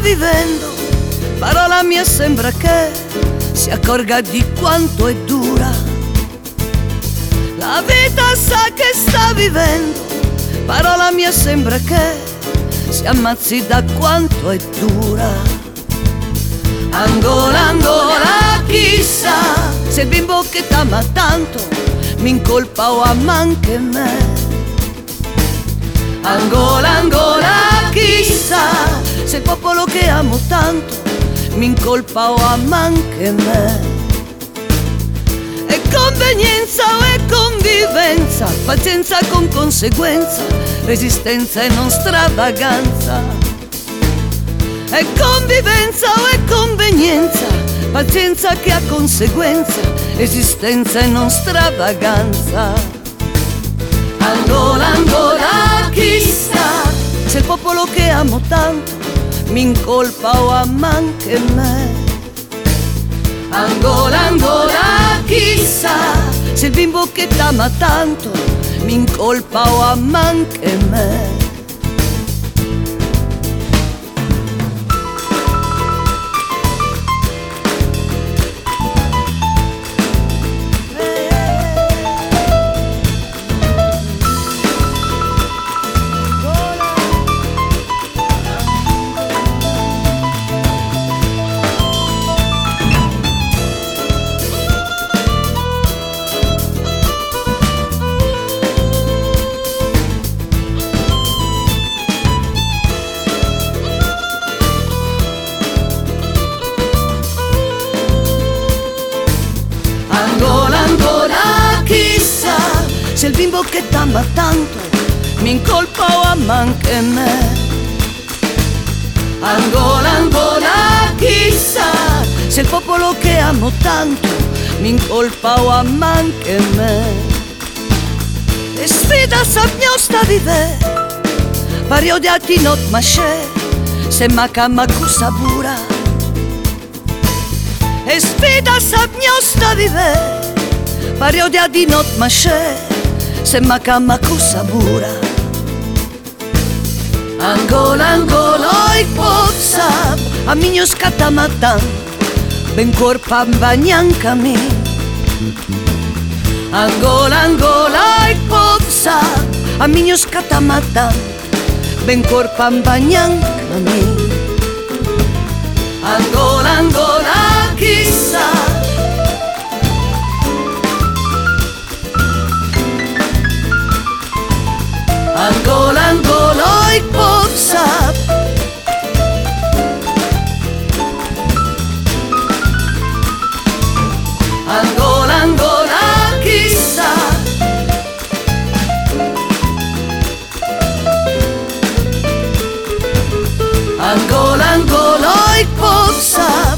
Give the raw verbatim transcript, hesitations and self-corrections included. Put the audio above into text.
vivendo, parola mia sembra che si accorga di quanto è dura. La vita sa che sta vivendo, parola mia sembra che si ammazzi da quanto è dura. Angola, Angola, chissà se il bimbo che t'ama tanto mi incolpa o ama anche me. Angola, Angola, chissà se il popolo che amo tanto mi incolpa o ama anche me. È convenienza o è convivenza, pazienza con conseguenza, resistenza e non stravaganza. È convivenza o è convenienza, pazienza che ha conseguenza, esistenza e non stravaganza. Angola, Angola, chissà se il popolo che amo tanto mi incolpa o ama anche me. Angola, Angola, chissà se il bimbo che t'ama tanto mi incolpa o ama anche me. Angola, Angola, chissà se il bimbo che t'ama tanto mi incolpa o ama anche me. Angola, Angola, chissà se il popolo che amo tanto mi incolpa o ama anche me. E sfida sapniosta vive, pari odiati not masce, se macama kusabura. E sfida sapniosta vive, parodia di not masce, se macama kusabura. Angola, Angola, ik potsap, a minyo skatamatan, ben korpam banyankami. Angola, Angola, ik potsap, a minyo skatamatan, ben korpam banyankami. Angola, Angola, chissà Angola, Angola, ik potsap. Angola, Angola, chissà Angola, Angola, ik potsap.